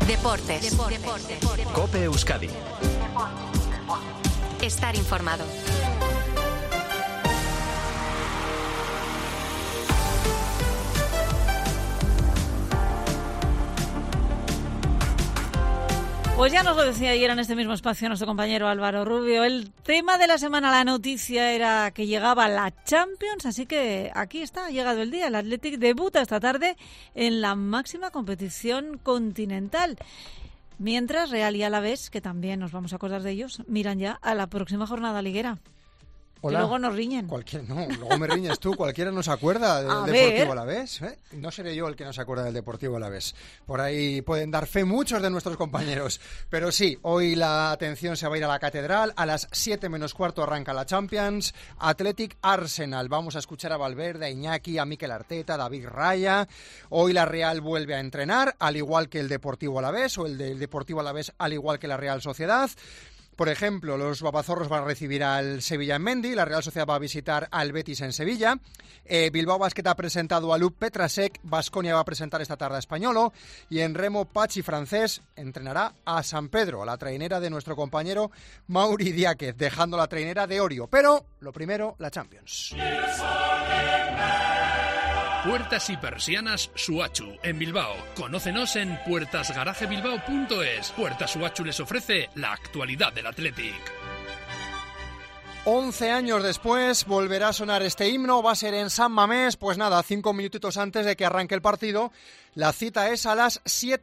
Deportes. COPE Euskadi. Estar informado. Pues ya nos lo decía ayer en este mismo espacio nuestro compañero Álvaro Rubio. El tema de la semana, la noticia era que llegaba la Champions, así que aquí está, ha llegado el día. El Athletic debuta esta tarde en la máxima competición continental. Mientras Real y Alavés, que también nos vamos a acordar de ellos, miran ya a la próxima jornada liguera. Hola. Y luego nos riñen. No, luego me riñes tú. Cualquiera nos acuerda del Deportivo Alavés. No seré yo el que nos acuerda del Deportivo Alavés. Por ahí pueden dar fe muchos de nuestros compañeros. Pero sí, hoy la atención se va a ir a la Catedral. A las 7:15 arranca la Champions. Athletic Arsenal. Vamos a escuchar a Valverde, a Iñaki, a Mikel Arteta, a David Raya. Hoy la Real vuelve a entrenar, al igual que el Deportivo Alavés, o el del Deportivo Alavés al igual que la Real Sociedad. Por ejemplo, los babazorros van a recibir al Sevilla en Mendy, la Real Sociedad va a visitar al Betis en Sevilla, Bilbao Basket ha presentado a Luc Petrasek, Baskonia va a presentar esta tarde a Españolo, y en remo Pachi francés entrenará a San Pedro, a la trainera de nuestro compañero Mauri Diáquez, dejando la trainera de Orio. Pero, lo primero, la Champions. Puertas y persianas Suachu, en Bilbao. Conócenos en puertasgarajebilbao.es. Puertas Suachu les ofrece la actualidad del Athletic. 11 años después volverá a sonar este himno, va a ser en San Mamés, pues nada, 5 minutitos antes de que arranque el partido. La cita es a las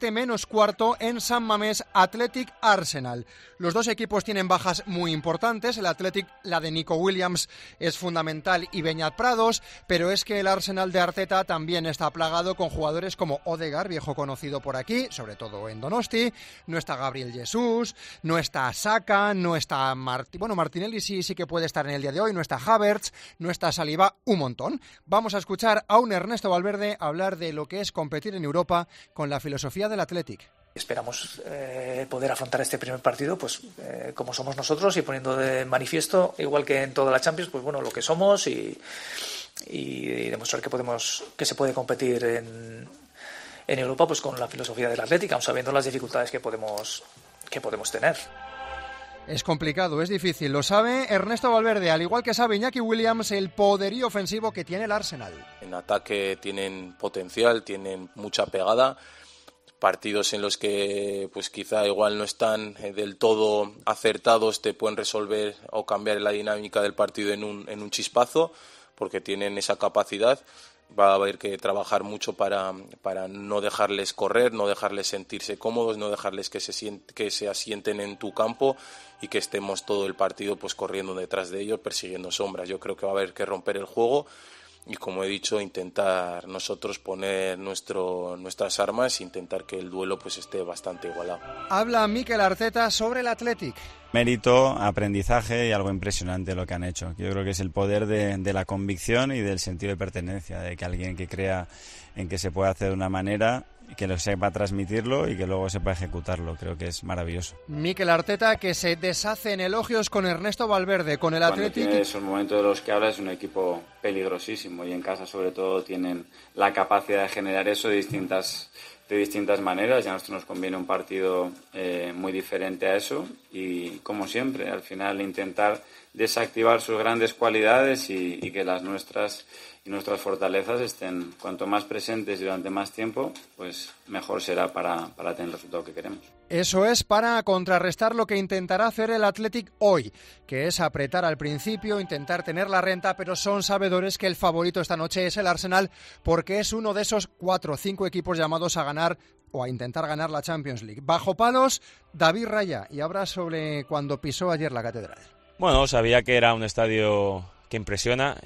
7:15 en San Mamés, Athletic Arsenal. Los dos equipos tienen bajas muy importantes, el Athletic, la de Nico Williams, es fundamental, y Beñat Prados, pero es que el Arsenal de Arteta también está plagado con jugadores como Odegaard, viejo conocido por aquí, sobre todo en Donosti, no está Gabriel Jesús, no está Saka, no está Martinelli sí que puede estar en el día de hoy, no está Havertz, no está Saliba, un montón. Vamos a escuchar a un Ernesto Valverde hablar de lo que es competir en Europa con la filosofía del Athletic. Esperamos poder afrontar este primer partido pues como somos nosotros y poniendo de manifiesto, igual que en toda la Champions, pues bueno, lo que somos y demostrar que se puede competir en Europa pues con la filosofía del Athletic, aun sabiendo las dificultades que podemos tener. Es complicado, es difícil, lo sabe Ernesto Valverde, al igual que sabe Iñaki Williams el poderío ofensivo que tiene el Arsenal. En ataque tienen potencial, tienen mucha pegada, partidos en los que pues quizá igual no están del todo acertados te pueden resolver o cambiar la dinámica del partido en un chispazo, porque tienen esa capacidad. Va a haber que trabajar mucho para no dejarles correr, no dejarles sentirse cómodos, no dejarles que se asienten en tu campo y que estemos todo el partido pues corriendo detrás de ellos, persiguiendo sombras. Yo creo que va a haber que romper el juego y, como he dicho, intentar nosotros poner nuestras armas e intentar que el duelo pues esté bastante igualado. Habla Mikel Arteta sobre el Athletic. Mérito, aprendizaje y algo impresionante lo que han hecho. Yo creo que es el poder de la convicción y del sentido de pertenencia, de que alguien que crea en que se puede hacer de una manera, que lo sepa transmitirlo y que luego sepa ejecutarlo. Creo que es maravilloso. Mikel Arteta, que se deshace en elogios con Ernesto Valverde, con el Athletic. Cuando tiene esos momentos de los que habla, es un equipo peligrosísimo y en casa sobre todo tienen la capacidad de generar eso de distintas maneras. Ya a nosotros nos conviene un partido muy diferente a eso y, como siempre, al final intentar desactivar sus grandes cualidades y que las nuestras y nuestras fortalezas estén cuanto más presentes durante más tiempo, pues mejor será para tener el resultado que queremos. Eso es, para contrarrestar lo que intentará hacer el Athletic hoy, que es apretar al principio, intentar tener la renta, pero son sabedores que el favorito esta noche es el Arsenal, porque es uno de esos 4 o 5 equipos llamados a ganar o a intentar ganar la Champions League. Bajo palos, David Raya, y habla sobre cuando pisó ayer la Catedral. Bueno, sabía que era un estadio que impresiona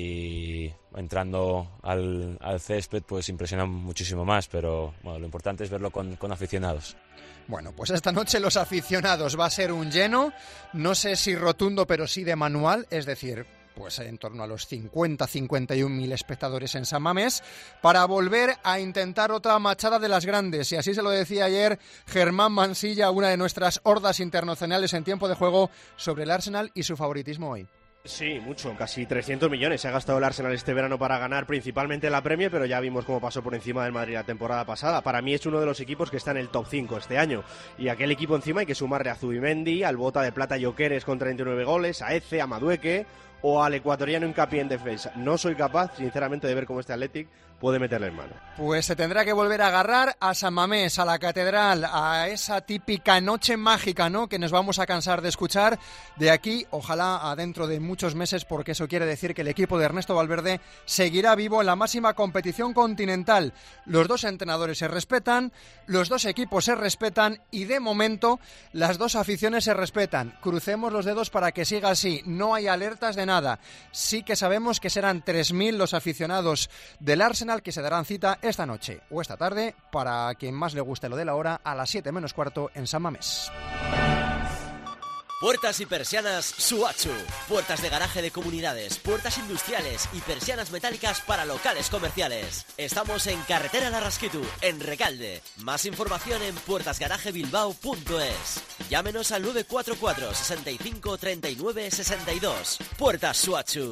y entrando al césped pues impresiona muchísimo más, pero bueno, lo importante es verlo con aficionados. Bueno, pues esta noche los aficionados va a ser un lleno, no sé si rotundo, pero sí de manual, es decir, pues en torno a los 51.000 espectadores en San Mamés, para volver a intentar otra machada de las grandes. Y así se lo decía ayer Germán Mansilla, una de nuestras hordas internacionales en tiempo de juego, sobre el Arsenal y su favoritismo hoy. Sí, mucho, casi 300 millones se ha gastado el Arsenal este verano para ganar principalmente la Premier, pero ya vimos cómo pasó por encima del Madrid la temporada pasada. Para mí es uno de los equipos que está en el top 5 este año, y aquel equipo encima hay que sumarle a Zubimendi, al Bota de Plata Lloqueres con 39 goles, a Eze, a Madueque o al ecuatoriano Hincapié en defensa. No soy capaz, sinceramente, de ver cómo este Athletic puede meterle en mano. Pues se tendrá que volver a agarrar a San Mamés, a la catedral, a esa típica noche mágica, ¿no?, que nos vamos a cansar de escuchar de aquí, ojalá a dentro de muchos meses, porque eso quiere decir que el equipo de Ernesto Valverde seguirá vivo en la máxima competición continental. Los dos entrenadores se respetan, los dos equipos se respetan y de momento las dos aficiones se respetan. Crucemos los dedos para que siga así, no hay alertas de nada. Sí que sabemos que serán 3.000 los aficionados del Arsenal que se darán cita esta noche o esta tarde, para quien más le guste lo de la hora, a las 7 menos cuarto en San Mamés. Puertas y persianas Suachu. Puertas de garaje de comunidades, puertas industriales y persianas metálicas para locales comerciales. Estamos en Carretera Larrasquitu, en Recalde. Más información en puertasgarajebilbao.es. Llámenos al 944 65 39 62. Puertas Suachu.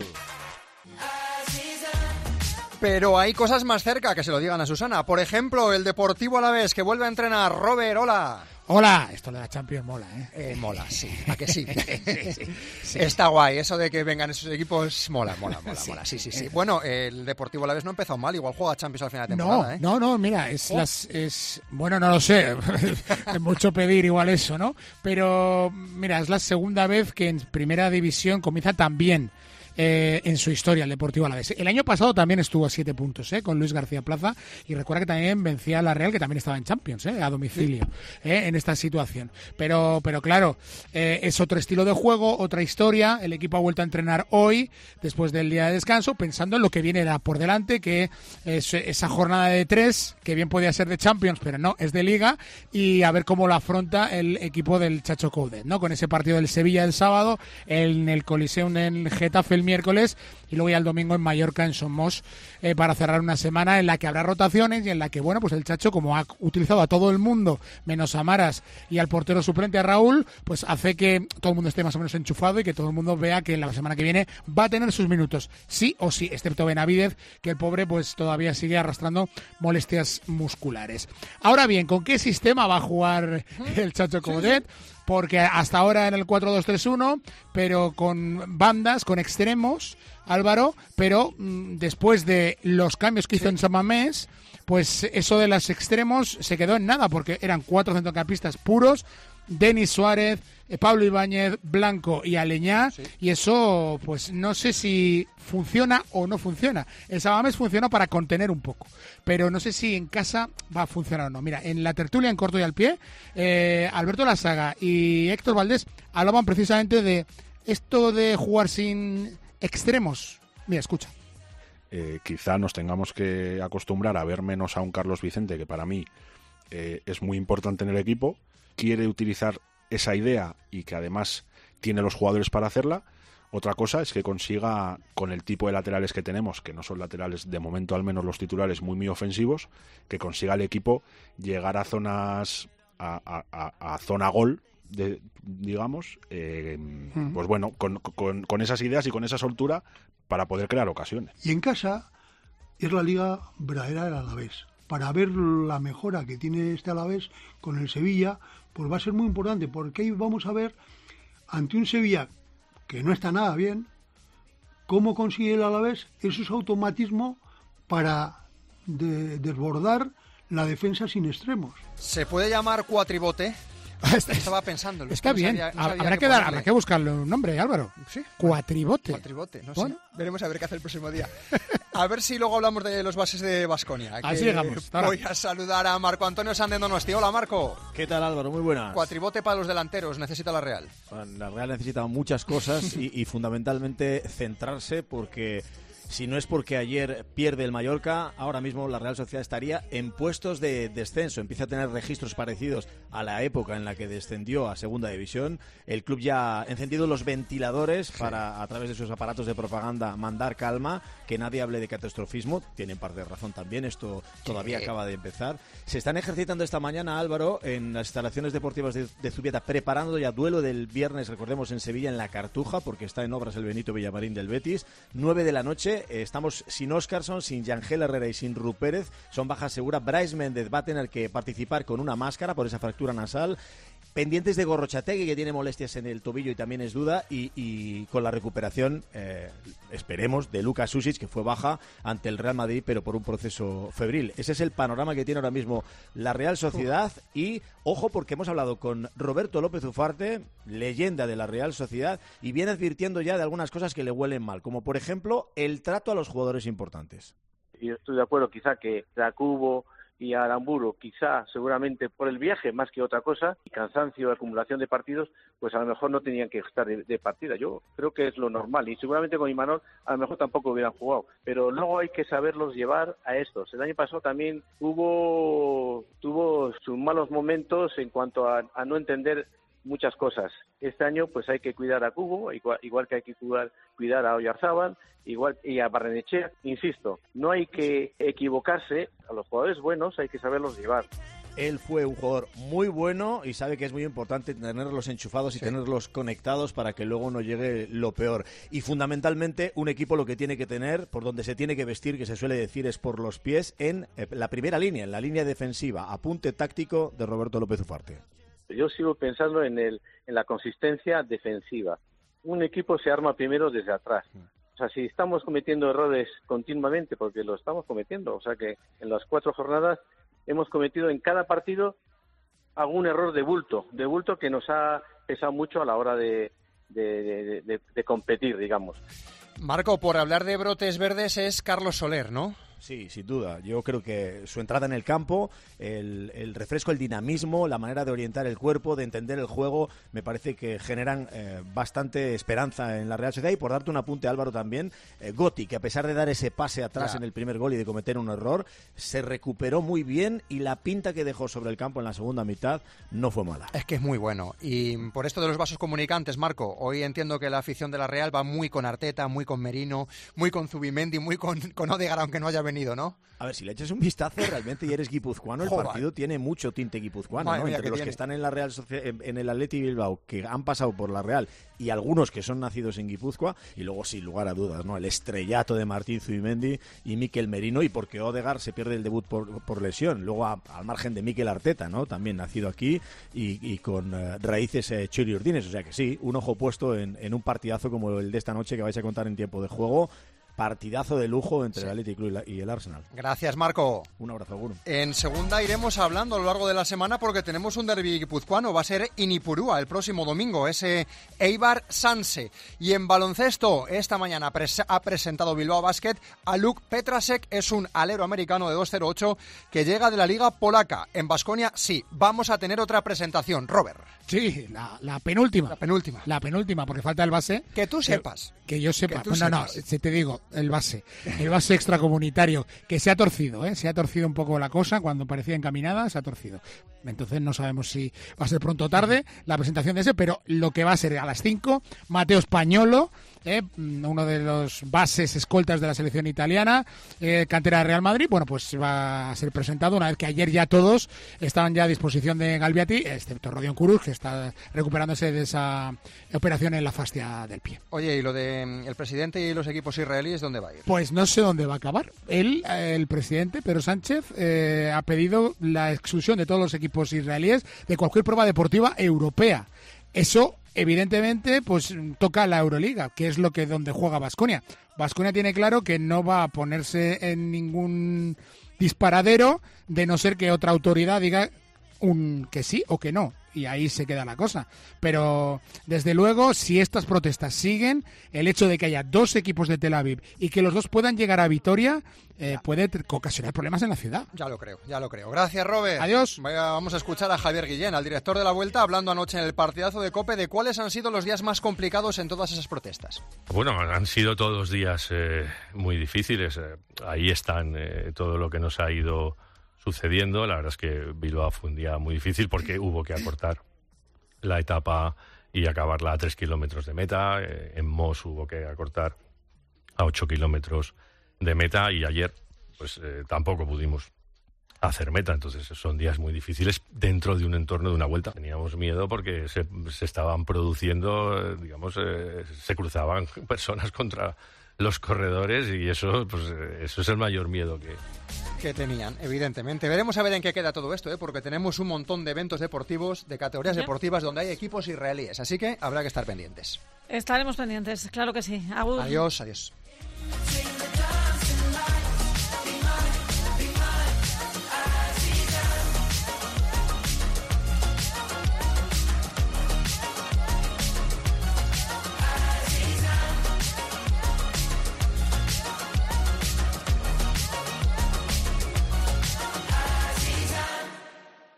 Pero hay cosas más cerca, que se lo digan a Susana. Por ejemplo, el Deportivo Alavés, que vuelve a entrenar. Robert, hola. Hola, esto de la Champions mola, ¿eh? Mola, sí, ¿a que sí? Sí. Está guay, eso de que vengan esos equipos, mola, sí. Bueno, el Deportivo Alavés no ha empezado mal, igual juega Champions al final de temporada, ¿eh? No, mira, bueno, no lo sé, es mucho pedir igual eso, ¿no? Pero, mira, es la segunda vez que en Primera División comienza tan bien en su historia el Deportivo Alavés. El año pasado también estuvo a 7 puntos, con Luis García Plaza, y recuerda que también vencía a la Real, que también estaba en Champions, a domicilio, en esta situación. Pero claro, es otro estilo de juego, otra historia. El equipo ha vuelto a entrenar hoy, después del día de descanso, pensando en lo que viene por delante, que es esa jornada de 3, que bien podía ser de Champions, pero no, es de Liga, y a ver cómo lo afronta el equipo del Chacho Coudet, ¿no? Con ese partido del Sevilla el sábado, en el Coliseum en Getafe el miércoles, y luego ya el domingo en Mallorca, en Somos, para cerrar una semana en la que habrá rotaciones y en la que, bueno, pues el Chacho, como ha utilizado a todo el mundo, menos a Maras y al portero suplente, a Raúl, pues hace que todo el mundo esté más o menos enchufado y que todo el mundo vea que la semana que viene va a tener sus minutos, sí o sí, excepto Benavidez, que el pobre pues todavía sigue arrastrando molestias musculares. Ahora bien, ¿con qué sistema va a jugar el Chacho Coudet? Porque hasta ahora en el 4-2-3-1, pero con bandas, con extremos, Álvaro, pero después de los cambios que hizo en San Mamés, pues eso de los extremos se quedó en nada, porque eran 4 centrocampistas puros, Denis Suárez, Pablo Ibáñez, Blanco y Aleñá, y eso pues no sé si funciona o no funciona. El San Mamés funcionó para contener un poco, pero no sé si en casa va a funcionar o no. Mira, en la tertulia en corto y al pie, Alberto Lasaga y Héctor Valdés hablaban precisamente de esto de jugar sin extremos. Mira, escucha. Quizá nos tengamos que acostumbrar a ver menos a un Carlos Vicente, que para mí es muy importante en el equipo, quiere utilizar esa idea y que además tiene los jugadores para hacerla. Otra cosa es que consiga, con el tipo de laterales que tenemos, que no son laterales de momento, al menos los titulares, muy ofensivos, que consiga el equipo llegar a zonas, a zona gol, digamos, pues bueno, con esas ideas y con esa soltura para poder crear ocasiones. Y en casa es la liga verdadera del Alavés. Para ver la mejora que tiene este Alavés con el Sevilla, pues va a ser muy importante, porque ahí vamos a ver, ante un Sevilla que no está nada bien, cómo consigue el Alavés esos automatismos para desbordar la defensa sin extremos. ¿Se puede llamar cuatribote? Estaba pensando. Está bien. Habrá que buscarle un nombre, Álvaro. Sí. Cuatribote. No bueno. Sé. Veremos a ver qué hace el próximo día. A ver si luego hablamos de los bases de Baskonia. Así llegamos. Voy a saludar a Marco Antonio Sández Donosti. Hola, Marco. ¿Qué tal, Álvaro? Muy buenas. Cuatribote para los delanteros. Necesita la Real. La Real necesita muchas cosas y fundamentalmente centrarse, porque si no es porque ayer pierde el Mallorca, ahora mismo la Real Sociedad estaría en puestos de descenso. Empieza a tener registros parecidos a la época en la que descendió a Segunda División. El club ya ha encendido los ventiladores para, a través de sus aparatos de propaganda, mandar calma, que nadie hable de catastrofismo. Tienen parte de razón también, esto todavía acaba de empezar. Se están ejercitando esta mañana, Álvaro, en las instalaciones deportivas de Zubieta, preparando ya duelo del viernes, recordemos, en Sevilla, en la Cartuja, porque está en obras el Benito Villamarín del Betis. 9 de la noche, estamos sin Óscarson, sin Yangel Herrera y sin Ru Pérez, son baja segura. Brais Méndez va a tener que participar con una máscara por esa fractura nasal. Pendientes de Gorrochategui, que tiene molestias en el tobillo y también es duda, y con la recuperación, esperemos, de Luka Sušić, que fue baja ante el Real Madrid, pero por un proceso febril. Ese es el panorama que tiene ahora mismo la Real Sociedad. Y, ojo, porque hemos hablado con Roberto López Ufarte, leyenda de la Real Sociedad, y viene advirtiendo ya de algunas cosas que le huelen mal, como por ejemplo el trato a los jugadores importantes. Yo estoy de acuerdo, quizá que Jacubo y Aramburu, quizá seguramente por el viaje más que otra cosa, y cansancio, acumulación de partidos, pues a lo mejor no tenían que estar de partida. Yo creo que es lo normal, y seguramente con Imanol a lo mejor tampoco hubieran jugado, pero luego hay que saberlos llevar a estos. El año pasado también tuvo sus malos momentos en cuanto a no entender muchas cosas. Este año pues hay que cuidar a Cubo, igual que hay que cuidar a Oyarzábal, igual y a Barrenechea. Insisto, no hay que equivocarse, a los jugadores buenos hay que saberlos llevar. Él fue un jugador muy bueno y sabe que es muy importante tenerlos enchufados y tenerlos conectados para que luego no llegue lo peor. Y fundamentalmente un equipo lo que tiene que tener, por donde se tiene que vestir, que se suele decir, es por los pies en la primera línea, en la línea defensiva. Apunte táctico de Roberto López Ufarte. Yo sigo pensando en la consistencia defensiva. Un equipo se arma primero desde atrás. O sea, si estamos cometiendo errores continuamente, porque lo estamos cometiendo, o sea que en las 4 jornadas hemos cometido en cada partido algún error de bulto que nos ha pesado mucho a la hora de competir, digamos. Marco, por hablar de brotes verdes es Carlos Soler, ¿no? Sí, sin duda. Yo creo que su entrada en el campo, el refresco, el dinamismo, la manera de orientar el cuerpo, de entender el juego, me parece que generan bastante esperanza en la Real Sociedad. Y por darte un apunte, Álvaro, también, Gotti, que a pesar de dar ese pase atrás en el primer gol y de cometer un error, se recuperó muy bien y la pinta que dejó sobre el campo en la segunda mitad no fue mala. Es que es muy bueno. Y por esto de los vasos comunicantes, Marco, hoy entiendo que la afición de la Real va muy con Arteta, muy con Merino, muy con Zubimendi, muy con Odegaard, aunque no haya venido, ¿no? A ver, si le echas un vistazo realmente y eres guipuzcoano, el partido tiene mucho tinte guipuzcoano, ¿no? Entre los que están en la Real en el Athletic Bilbao, que han pasado por la Real, y algunos que son nacidos en Guipúzcoa, y luego sin lugar a dudas, ¿no? El estrellato de Martín Zubimendi y Mikel Merino, y porque Odegaard se pierde el debut por lesión, luego al margen de Mikel Arteta, ¿no? También nacido aquí y con raíces churiurdines, o sea que sí, un ojo puesto en un partidazo como el de esta noche que vais a contar en tiempo de juego. Partidazo de lujo entre el Athletic Club y el Arsenal. Gracias, Marco. Un abrazo, Guru. En segunda iremos hablando a lo largo de la semana porque tenemos un derbi guipuzcoano. Va a ser Inipurúa el próximo domingo, ese Eibar Sanse. Y en baloncesto, esta mañana ha presentado Bilbao Basket a Luke Petrasek. Es un alero americano de 2.08 que llega de la liga polaca. En Baskonia, sí, vamos a tener otra presentación. Robert. Sí, la penúltima. La penúltima, porque falta el base. Que tú sepas. Que yo sepa. No, te digo, el base extracomunitario, que se ha torcido, se ha torcido un poco la cosa, cuando parecía encaminada, se ha torcido. Entonces no sabemos si va a ser pronto o tarde la presentación de ese, pero lo que va a ser a las 5, Mateo Spagnolo, uno de los bases escoltas de la selección italiana, cantera de Real Madrid, bueno, pues va a ser presentado una vez que ayer ya todos estaban ya a disposición de Galbiati, excepto Rodion Kurus, que está recuperándose de esa operación en la fascia del pie. Oye, ¿y lo de el presidente y los equipos israelíes dónde va a ir? Pues no sé dónde va a acabar. Él, el presidente, Pedro Sánchez, ha pedido la exclusión de todos los equipos israelíes de cualquier prueba deportiva europea. Eso, evidentemente, pues toca la Euroliga, que es donde juega Baskonia. Baskonia tiene claro que no va a ponerse en ningún disparadero de no ser que otra autoridad diga que sí o que no. y ahí se queda la cosa. Pero, desde luego, si estas protestas siguen, el hecho de que haya 2 equipos de Tel Aviv y que los 2 puedan llegar a Vitoria puede ocasionar problemas en la ciudad. Ya lo creo. Gracias, Robert. Adiós. Vamos a escuchar a Javier Guillén, al director de la Vuelta, hablando anoche en el partidazo de COPE de cuáles han sido los días más complicados en todas esas protestas. Bueno, han sido todos los días muy difíciles. Ahí están todo lo que nos ha ido sucediendo. La verdad es que Bilbao fue un día muy difícil porque hubo que acortar la etapa y acabarla a 3 kilómetros de meta. En Mos hubo que acortar a 8 kilómetros de meta y ayer pues tampoco pudimos hacer meta. Entonces son días muy difíciles dentro de un entorno de una vuelta. Teníamos miedo porque se estaban produciendo, se cruzaban personas contra los corredores y eso es el mayor miedo que tenían, evidentemente. Veremos a ver en qué queda todo esto, porque tenemos un montón de eventos deportivos, de categorías deportivas donde hay equipos israelíes, así que habrá que estar pendientes. Estaremos pendientes, claro que sí. Agur. Adiós.